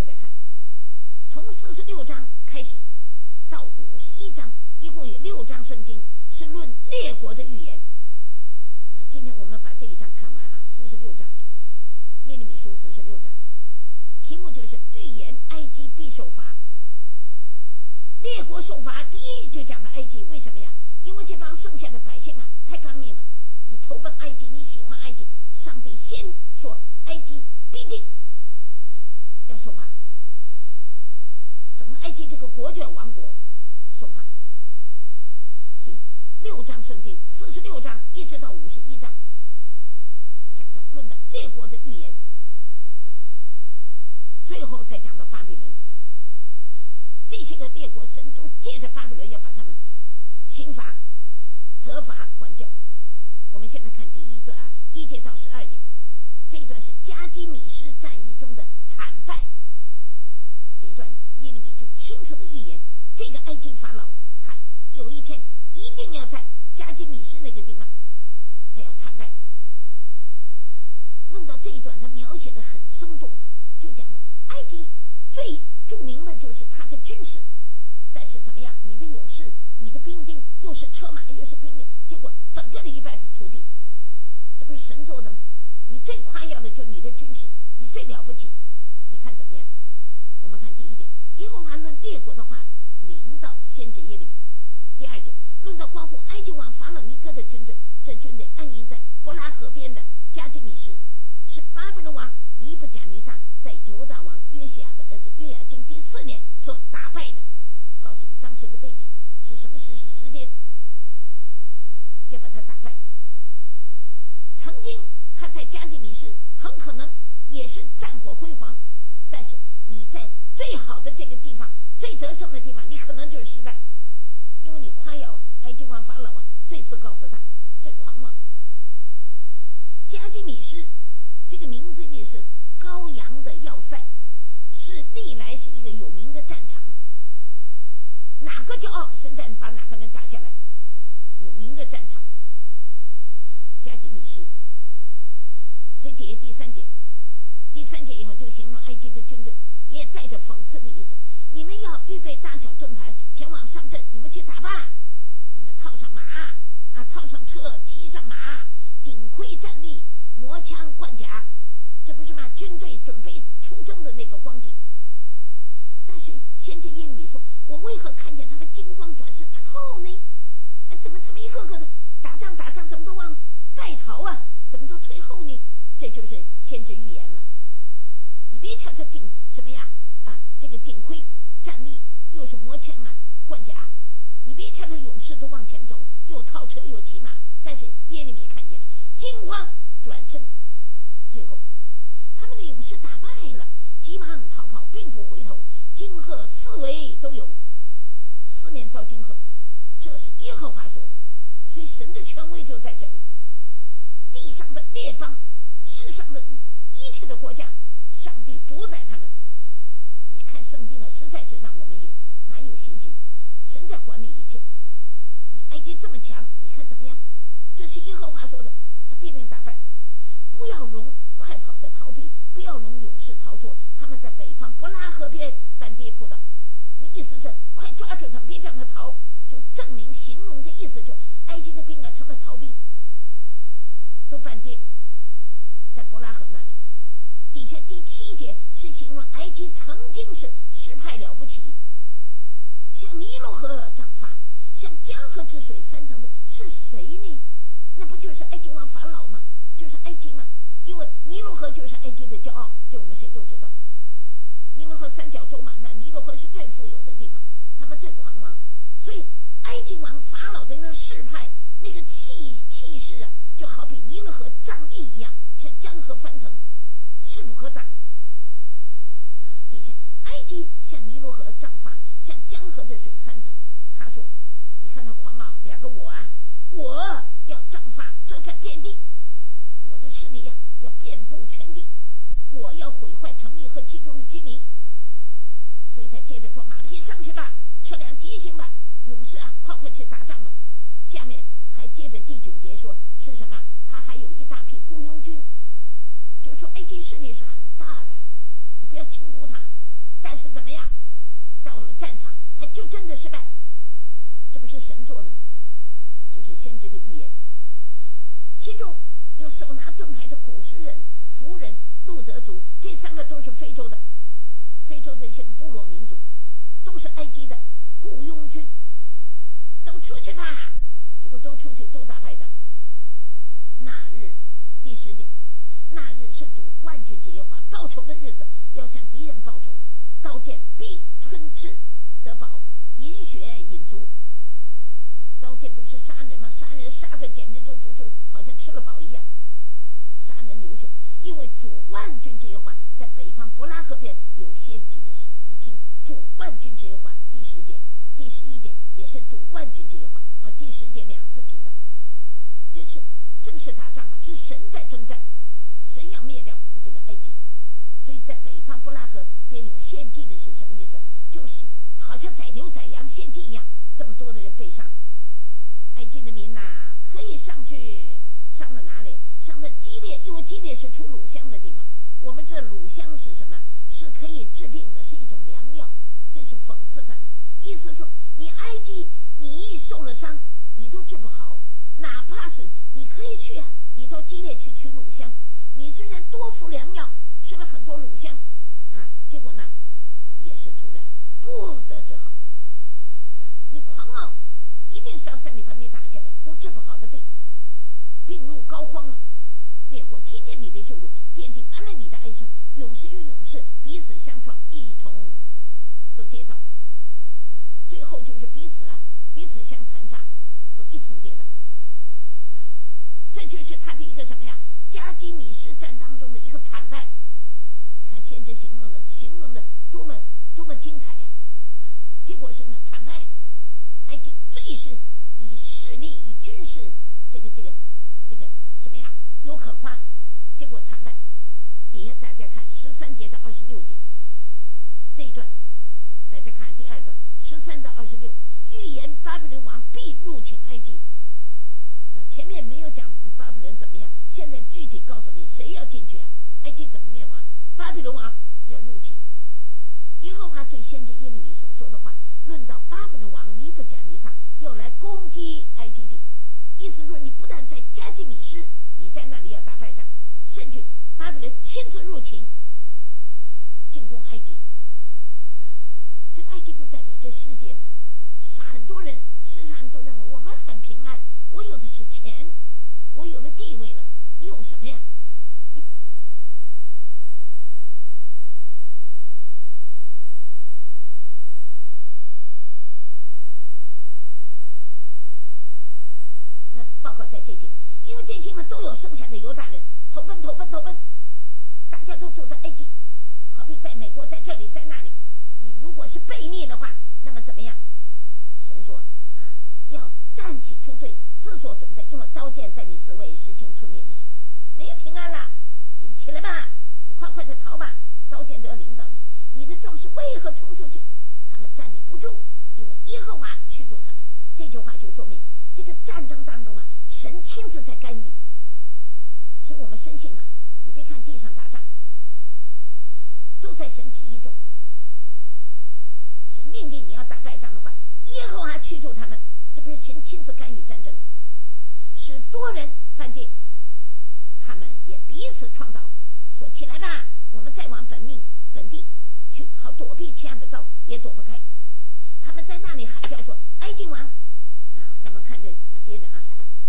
再看，从46章开始到51章，一共有6章圣经是论列国的预言。那今天我们把这一章看完啊，46章，耶利米书46章，题目就是预言埃及必受罚。列国受罚，第一就讲到埃及，为什么呀？因为这帮剩下的百姓啊太刚硬了，你投奔埃及，你喜欢埃及，上帝先说埃及必定要受罚，整个埃及这个国就要亡国受罚。所以6章圣经46章一直到51章讲的论的列国的预言，最后才讲到巴比伦。这些个列国神都借着巴比伦要把他们刑罚、责罚、管教。我们现在看第一段啊，1节到12节，这一段是加基米施战役中的惨败。这一段耶利米就清楚的预言，这个埃及法老他有一天一定要在加基米施那个地方他要惨败。论到这一段他描写的很生动啊，就讲到埃及最著名的就是他的军事，但是怎么样，你的勇士你的兵丁又是车马又是兵力，结果整个的一败涂地，这不是神做的吗？你最夸耀的就是你的军事，你最了不起，你看怎么样？我们看第1点，耶和华论列国的话临到先知耶利米。第2点，论到关乎埃及王法老尼哥的军队，这军队安营在伯拉河边的加基米施，是巴比伦王尼布甲尼撒在犹大王约西亚的儿子约雅斤第4年所打败的。告诉你当时的背景是什么时间，要把他打败。曾经他在加基米施很可能也是战火辉煌，但是你在最好的这个地方最得胜的地方你可能就是失败，因为你夸耀啊埃及王法老啊最自高自大最狂妄。加基米施这个名字里是羔羊的要塞，是历来是一个有名的战场，哪个骄傲神在把哪个人打下来，有名的战场加基米施。所以第3节以后就形容埃及的军队，也带着讽刺的意思，你们要预备大小盾牌前往上阵，你们去打吧，你们套上马啊，套上车，骑上马，顶盔站立，磨枪贯甲，这不是吗？军队准备出征的那个光景。但是先知耶利米说，我为何看见他们惊慌转世退后呢？怎么一个个的打仗怎么都往败逃啊，怎么都退后呢？这就是先知预言了。你别瞧他顶什么呀这个顶盔站立，又是磨枪啊贯甲，你别瞧他勇士都往前走，又套车又骑马，但是耶利米看见了惊慌转身，最后他们的勇士打败了，急忙逃跑，并不回头，惊吓四围都有，四面遭惊吓，这是耶和华说的。所以神的权威就在这里，地上的列邦，世上的一切的国家，上帝主宰他们。你看圣经啊，实在是让我们也蛮有信心，神在管理一切。你埃及这么强，你看怎么样？这是耶和华说的，他必定打败。不要容快跑的逃避，不要容勇士逃脱，他们在北方伯拉河边翻跌扑倒。你意思是快抓住他们，别让他逃，就证明形容的意思，就埃及的兵啊成了逃兵，都半跌在伯拉河那里。底下第7节是形容埃及曾经是势派了不起，像尼罗河涨发，像江河之水翻腾的是谁呢？那不就是埃及王法老吗？就是埃及嘛，因为尼罗河就是埃及的骄傲，这我们谁都知道。尼罗河三角洲嘛，那尼罗河是最富有的地方，他们最狂妄了。所以埃及王法老的那个势派，那个气势啊，就好比尼罗河涨溢一样，像江河翻腾，势不可挡。底下埃及像尼罗河涨发，像江河的水翻腾。他说，你看他狂啊，两个我要涨发遮盖遍地，我的势力呀要遍布全地，我要毁坏城邑和其中的居民。所以他接着说，马匹上去吧，车辆急行吧，勇士啊快去打仗吧。下面还接着第9节说是什么？他还有一大批雇佣军，就是说埃及势力是很大的，你不要轻估他。 但是怎么样，到了战场还就真的失败，这不是神做的吗？就是先知的预言。其中有手拿盾牌的古时人、弗人、路德族，这3个都是非洲的一些部落民族，都是埃及的雇佣军，都出去吧，结果都出去都打败仗。那日第10节，那日是主万军之耶和华报仇的日子，要向敌人报仇，刀剑必吞吃得饱，饮血饮足。刀剑不是杀人吗？杀人杀的简直就好像吃了饱一样，杀人流血。因为主万军之耶和华在北方伯拉河边有献祭的事。你听，主万军之耶和华第10节、第11节也是主万军之耶和华啊，第10节2次提到，这是正式打仗啊，是神在征战，神要灭掉这个埃及。所以在北方伯拉河边有献祭的是什么意思？就是好像宰牛宰羊献祭一样，这么多的人被杀。埃及的民可以上去，上到哪里？上到基列，因为基列是出乳香的地方。我们这乳香是什么？是可以治病的，是一种良药。这是讽刺他们，意思说你埃及你一受了伤，你都治不好，哪怕是你可以去啊，你到基列去取乳香，你虽然多服良药，吃了很多乳香啊，结果呢也是突然不得治好。你狂傲一定上山里把你打下来，都治不好的病，病入膏肓了。列国听见你的羞辱，遍地满了你的哀声，勇士与勇士彼此相撞，一同都跌倒，最后就是彼此相残杀，都一同跌倒。这就是他的一个什么呀？加基米施战当中的一个惨败。你看先知形容的多么精彩呀！结果是什么？惨败。埃及最是以势力以军事这个什么呀有可夸，结果惨败。底下大家看13节到26节这一段，大家看第2段13到26，预言巴比伦王必入侵埃及。前面没有讲巴比伦怎么样，现在具体告诉你谁要进去啊？埃及怎么灭亡？巴比伦王要入侵。耶和华对先知耶利米所说的话，论到巴比伦王尼布甲尼撒要来攻击埃及地，意思说你不但在加基米施，你在那里要打败仗，甚至巴比伦亲自入侵进攻埃及。这个埃及不代表这世界吗？很多人世上都认为我们很平安，我有的是钱，我有了地位了，你有什么呀？那包括在这些，因为这些嘛都有剩下的犹大人投奔，大家都住在埃及，好比在美国，在这里，在那里。你如果是悖逆的话，那么怎么样？神说要站起出队，自作准备，因为刀剑在你四围，实行吞灭的事，没有平安了。你起来吧，你快快的逃吧，刀剑都要领导你。你的壮士为何冲出去？他们站立不住，因为耶和华驱逐他们。这句话就说明这个战争当中神亲自在干预。所以我们深信你别看地上打仗都在神旨意中，神命令你要打败仗的话，耶和华驱逐他们，这不是神亲自干预战争，使多人犯罪，他们也彼此创造，说起来吧，我们再往本地去，好躲避其他的刀，也躲不开。他们在那里喊叫说埃及王我们看着接着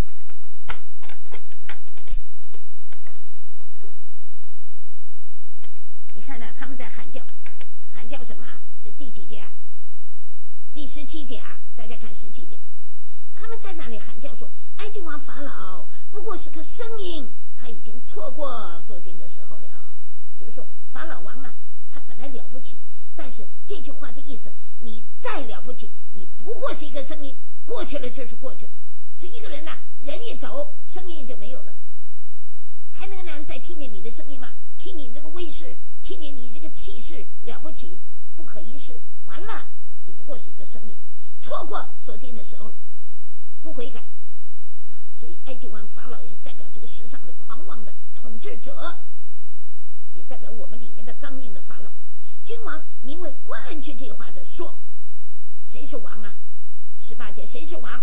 你看他们在喊叫什么？这第几节第17节大家看17节，他们在那里喊叫说埃及王法老不过是个声音，他已经错过所定的时候了。就是说法老王他本来了不起，但是这句话的意思，你再了不起，你不过是一个声音，过去了就是过去了。是一个人人一走，声音就没有了，还能让人再听见你的声音吗？听你这个威势，听见你这个气势了不起，不可一世，完了，你不过是一个声音，错过所定的时候了，不悔改。所以埃及王法老也是代表这个世上的狂妄的统治者，也代表我们里面的刚硬的法老。 君王名为万军，这句话的说，谁是王啊？18节谁是王？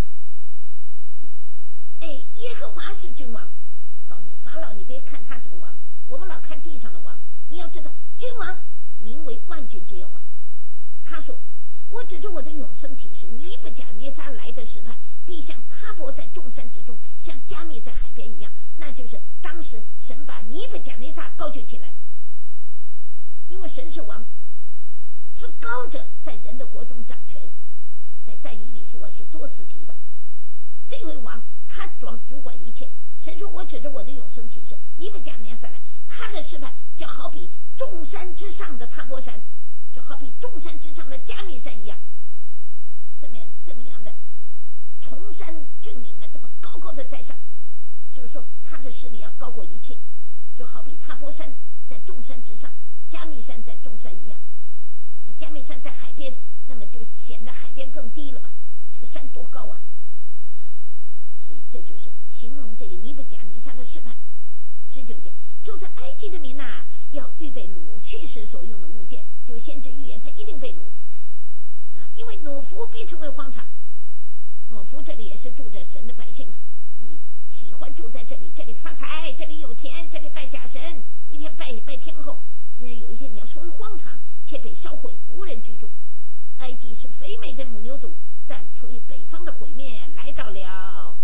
耶和华是君王。告诉你，法老你别看他是个王，我们老看地上的王，你要知道君王名为万军之耶和华。他说，我指着我的永生启示，尼布甲尼撒来的时派必像他泊在众山之中，像加密在海边一样。那就是当时神把尼布甲尼撒高举起来，因为神是王，至高者在人的国中掌权。在但以理书是多次提到这位王，他主管一切。神说，我指着我的永生启示，尼布甲尼撒来，他的势派就好比众山之上的他泊山，就好比众山之上的加密山一样，这么样的崇山峻岭啊，这么高高的在上，就是说他的势力要高过一切，就好比他泊山在众山之上，加密山在众山一样。那加密山在海边，那么就显得海边更低了嘛，这个山多高啊！所以这就是形容这个尼布甲尼撒的势派。19节，住在埃及的民啊，要预备掳去时所用的物件，就先知预言他一定被掳啊，因为挪夫必成为荒场。挪夫这里也是住着神的百姓嘛，你喜欢住在这里，这里发财，这里有钱，这里拜假神，一天拜天后，有一天你要成为荒场，且被烧毁，无人居住。埃及是肥美的母牛犊，但处于北方的毁灭来到了。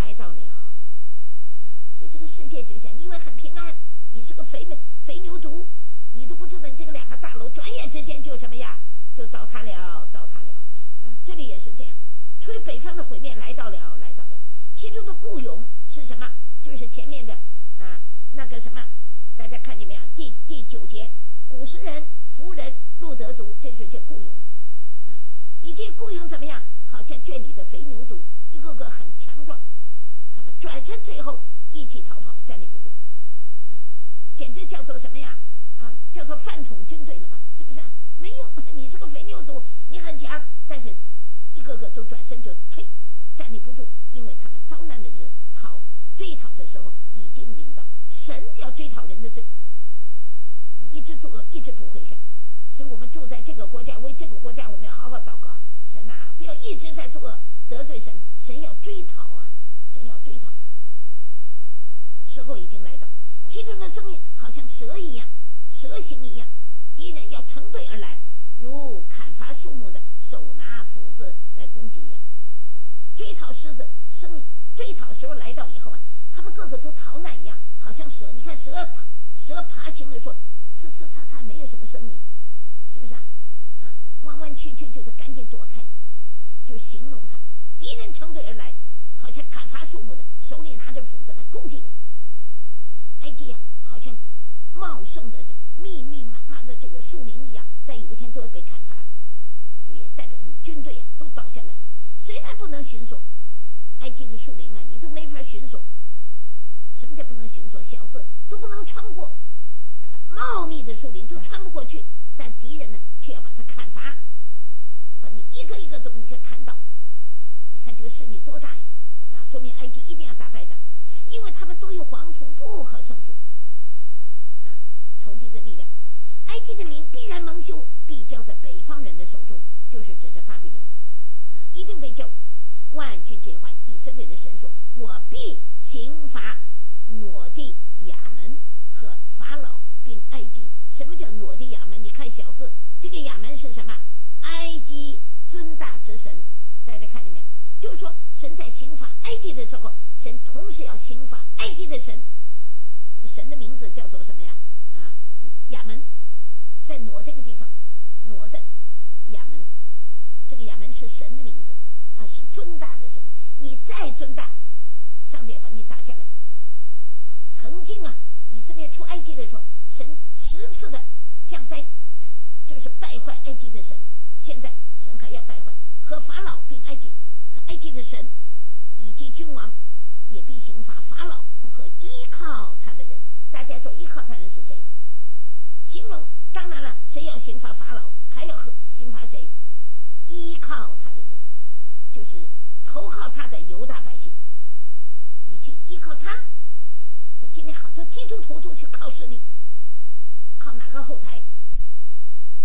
所以这个世界就像因为很平安，你是个肥牛犊，你都不知道你这个2个大楼转眼之间就什么呀，就倒塌了。这里也是这样，处于北方的毁灭来到了。其中的雇佣是什么？就是前面的那个什么，大家看见没有？第9节，古时人、夫人、路德族，这是些雇佣。一切雇佣怎么样？好像圈里的肥牛犊，一个个很强壮，他们转身最后一起逃跑，站立不住，简直叫做什么呀？叫做饭桶军队了吧？是不是？没有，你是个肥牛犊，你很强，但是一个个都转身就退，站立不住，因为他们遭难的日追讨的时候已经临到，神要追讨人的罪，一直作恶，一直不悔改。所以我们住在这个国家，为这个国家我们要好好祷告，神啊，不要一直在作恶，得罪神，神要追讨啊，神要追讨。时候已经来到，其中的声音好像蛇一样，蛇形一样，敌人要成对而来，如砍伐树木的手拿斧子来攻击一样。追讨狮子声音，追讨时候来到以后啊，他们个个都逃难一样，好像蛇。你看蛇爬行的说呲呲擦擦，没有什么声音，是不是弯弯曲曲就是赶紧躲开，就形容他敌人成对而来，好像砍伐树木的手里拿着斧子来攻击你。埃及好像茂盛的密密麻麻的这个树林一样，在有一天都要被砍伐，就也代表你军队都倒下来了。虽然不能巡逻，埃及的树林你都没法巡逻。什么叫不能巡逻？小字都不能穿过，茂密的树林都穿不过去，但敌人呢却要把它砍伐，把你一个一个都把你给砍倒。你看这个势力多大呀！说明埃及一定要打败仗，因为他们都有蝗虫，不可胜数。仇敌的力量，埃及的民必然蒙羞，必交在北方人的手中，就是指着巴比伦，一定被救。万军之耶和华以色列的神说，我必刑罚挪地亚门和法老并埃及。什么叫挪地亚门？你看小字，这个亚门是什么？埃及尊大之神。大家看见没有？就是说神在刑罚埃及的时候，神同时要刑罚埃及的神。这个神的名字叫做什么呀？亚门，在挪这个地方，挪的亚门，这个亚门是神的名字是尊大的神。你再尊大，上帝把你打下来。曾经以色列出埃及的时候，神10次的降灾，就是败坏埃及的神。现在神还要败坏和法老并埃及，和埃及的神以及君王也必刑罚法老和依靠他的人。大家说依靠他的人是谁？形容当然了，谁要刑罚法老，还要刑罚谁？依靠他的人，就是投靠他的犹大百姓。你去依靠他。今天好多基督徒都去靠势力，靠哪个后台？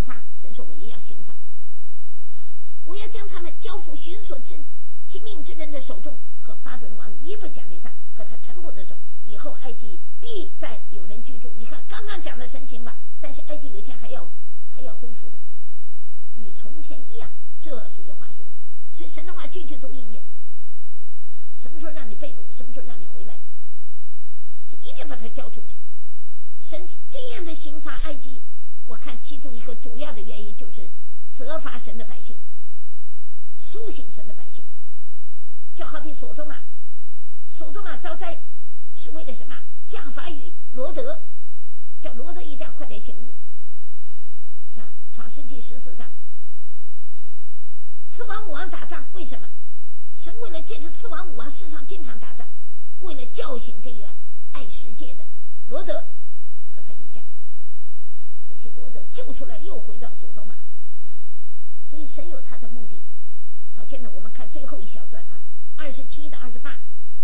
他，神说我也要刑罚，我要将他们交付寻索其命之人的手中，和巴比伦王尼布甲尼撒和他臣仆的手，以后埃及必再有人居住。你看刚刚讲了神刑罚，但是埃及有一天还要恢复的，与从前一样，这是耶和华说的。所以神的话句句都应验，什么时候让你被掳，什么时候让你回来，一定把它交出去。神这样的刑罚埃及，我看其中一个主要的原因就是责罚神的百姓，苏醒神的百姓。就好比所多玛遭灾是为了什么？降罚于罗德，叫罗德一家快点醒悟，是吧？创世纪14章，四王五王打仗，为什么？神为了借着四王五王世上经常打仗，为了叫醒这个爱世界的罗德和他一家，可惜罗德救出来又回到所多玛，所以神有他的目的。好，现在我们看最后一小段27到28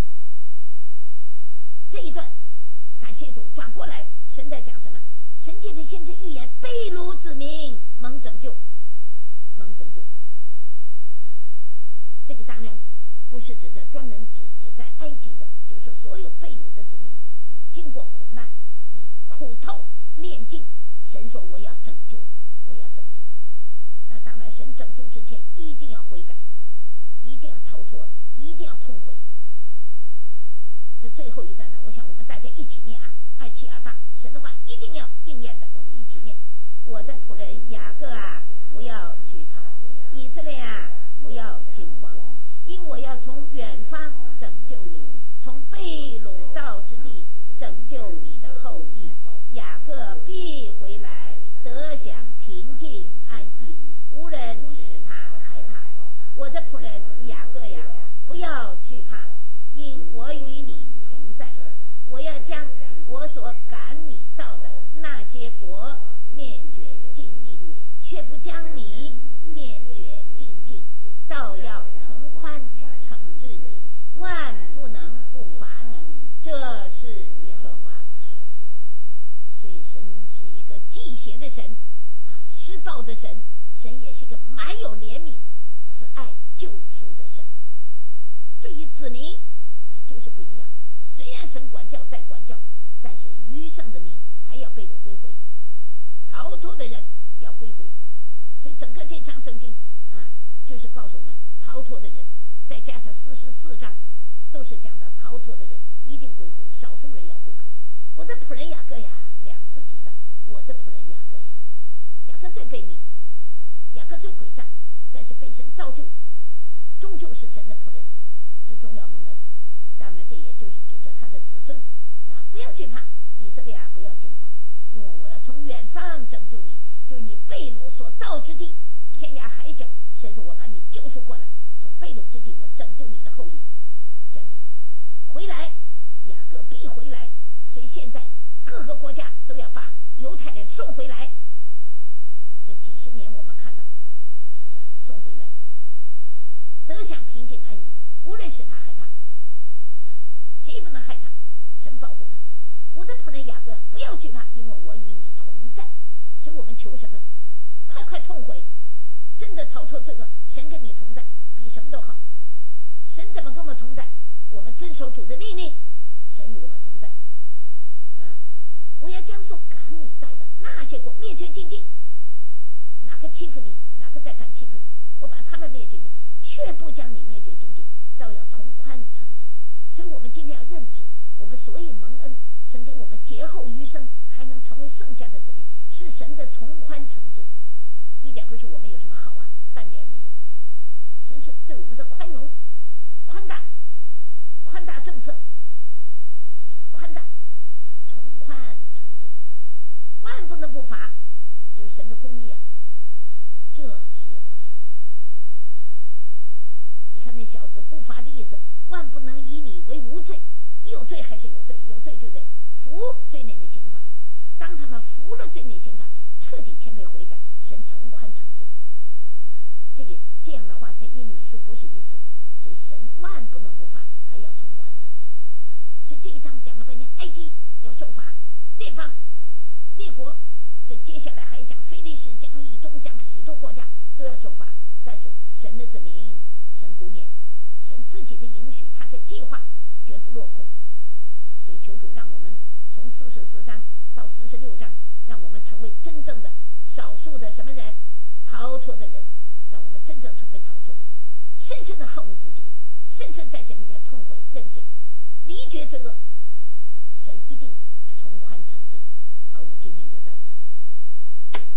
这一段，感谢主，转过来神在讲什么？神借着先知预言被掳子民蒙拯救，这个当然不是指的专门只在埃及的，就是说所有被掳的子民，你经过苦难，你苦透炼尽，神说我要拯救。那当然神拯救之前一定要悔改，一定要逃脱，一定要痛悔。这最后一段呢，我想我们大家一起念27、28，神的话一定要应验的，我们一起念。我的仆人雅各啊，不要惧怕，以色列啊，不要惊慌，因我要从远方拯救你，从被掳到之地拯救你的后裔。雅各必回来，得享平静安逸，无人使他害怕。我的仆人雅各呀，不要惧怕，因我与你同在。我要将我所赶你到的那些国灭绝尽尽，却不将你灭绝尽尽，倒要从宽惩治你，万不能不罚你。这是耶和华说的。所以神是一个忌邪的神施暴的神，神也是一个满有怜悯、慈爱、救赎的神。对于子民那就是不一样，虽然神管教在管教，但是余剩的民还要被掳归回，逃脱的人要归回。所以整个这章圣经就是告诉我们逃脱的人，再加上44章都是讲到逃脱的人一定归回，少数人要归回。我的仆人雅各呀，2次提到我的仆人雅各呀，雅各最悖逆，雅各最诡诈，但是被神造就，终究是神的仆人，之中要蒙恩。当然这也就是指着他的子孙不要惧怕，以色列啊，不要惊慌，因为我要从远方拯救你，就是你被掳所到之地，天涯海角，神说我把你救赎过来，从被掳之地我拯救你的后裔，叫你回来，雅各必回来。所以现在各个国家都要把犹太人送回来，这几十年我们看到是不是送回来，得享平静安逸，无论使他害怕，谁不能害他，神保护他。我的仆人雅各不要惧怕，因为我与你同在。所以我们求什么？快痛悔，真的逃脱罪恶，神跟你同在比什么都好。神怎么跟我们同在？我们遵守主的命令，神与我们同在。我要将所赶你到的那些国灭绝尽尽，哪个欺负你，哪个再敢欺负你，我把他们灭绝尽尽，却不将你灭绝尽尽，倒要从宽惩治。所以我们今天要认知，我们所以蒙恩，神给我们劫后余生，还能成为剩下的子民，是神的从宽惩治，一点不是我们有什么好半点也没有。神是对我们的宽容、宽大政策，是不是宽大？从宽惩治，万不能不罚，就是神的公义这是耶和华说的。你看那小子不罚的意思，万不能以你为无罪，你有罪还是有罪，有罪就得服罪内的刑罚。当他们服了罪内刑罚，彻底谦卑悔改，神从宽惩治。这样的话在约拿米书不是一次，所以神万不能不罚，还要从宽惩治。所以这一章讲了半天，埃及要受罚，列邦列国这接下来还讲非利士讲以东讲许多国家都要受罚，但是神的子民，神顾念，神自己的允许，他的计划绝不落空。所以求主让我们从44章到46章，让我们成为真正的少数的什么人，逃脱的人，让我们真正成为逃脱的人，深深的恨恶自己，深深在神面前痛悔认罪，离绝罪恶，神一定从宽惩治。好，我们今天就到此。